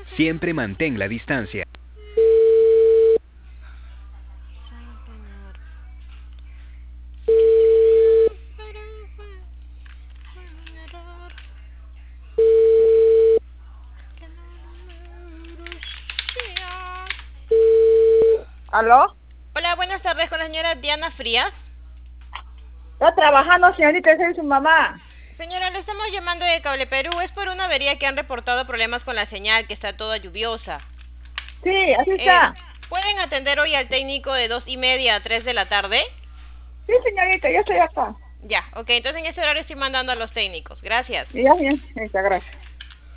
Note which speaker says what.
Speaker 1: Siempre mantén la distancia.
Speaker 2: ¿Aló?
Speaker 3: Hola, buenas tardes con la señora Diana Frías.
Speaker 2: Está trabajando, señorita, soy su mamá.
Speaker 3: Señora, le estamos llamando de Cable Perú. Es por una avería que han reportado problemas con la señal, que está toda lluviosa.
Speaker 2: Sí, así
Speaker 3: Eh,
Speaker 2: está.
Speaker 3: ¿Pueden atender hoy al técnico de 2:30 a 3 de la tarde?
Speaker 2: Sí, señorita, yo estoy acá.
Speaker 3: Ya, ok, entonces en ese horario estoy mandando a los técnicos. Gracias.
Speaker 2: Ya, bien, gracias.